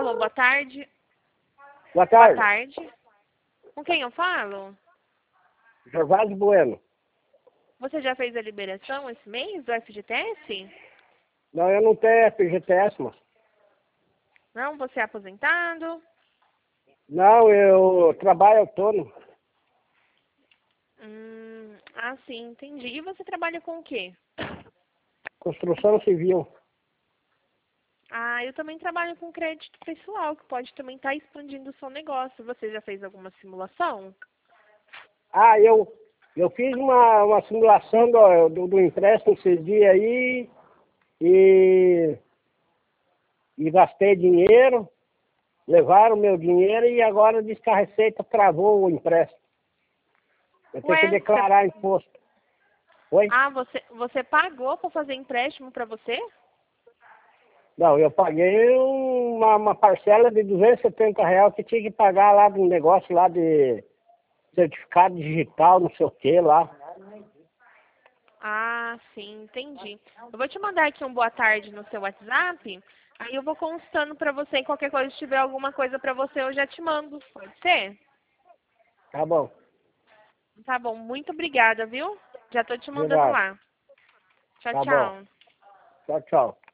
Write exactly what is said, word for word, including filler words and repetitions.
Alô, boa tarde. Boa tarde. Boa tarde. Com quem eu falo? Gervásio Bueno. Você já fez a liberação esse mês do F G T S? Não, eu não tenho F G T S, mas... Não? Você é aposentado? Não, eu trabalho autônomo. Hum, ah, sim, entendi. E você trabalha com o quê? Construção civil. Ah, eu também trabalho com crédito pessoal, que pode também estar expandindo o seu negócio. Você já fez alguma simulação? Ah, eu, eu fiz uma, uma simulação do, do, do empréstimo esses dias aí e, e gastei dinheiro, levaram meu dinheiro e agora diz que a Receita travou o empréstimo. Eu tenho que Ué, você... declarar imposto. Oi? Ah, você, você pagou para fazer empréstimo para você? Não, eu paguei uma, uma parcela de duzentos e setenta reais que tinha que pagar lá de um negócio lá de certificado digital, não sei o que lá. Ah, sim, entendi. Eu vou te mandar aqui um boa tarde no seu WhatsApp, aí eu vou constando para você e qualquer coisa, se tiver alguma coisa para você, eu já te mando. Pode ser? Tá bom. Tá bom, muito obrigada, viu? Já tô te mandando Obrigado. lá. Tchau, Tá bom. tchau. Tchau, tchau.